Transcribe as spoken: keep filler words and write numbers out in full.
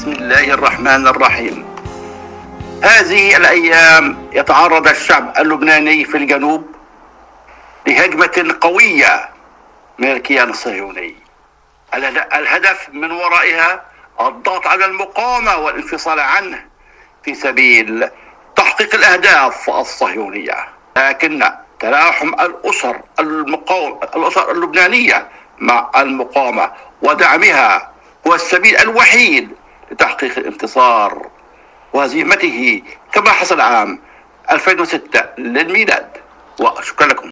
بسم الله الرحمن الرحيم. هذه الأيام يتعرض الشعب اللبناني في الجنوب لهجمة قوية من الكيان الصهيوني. الهدف من ورائها الضغط على المقاومة والانفصال عنه في سبيل تحقيق الأهداف الصهيونية. لكن تلاحم الأسر المقاومة الأسر اللبنانية مع المقاومة ودعمها هو السبيل الوحيد لتحقيق الانتصار وهزيمته كما حصل عام ألفين وستة للميلاد. وشكرا لكم.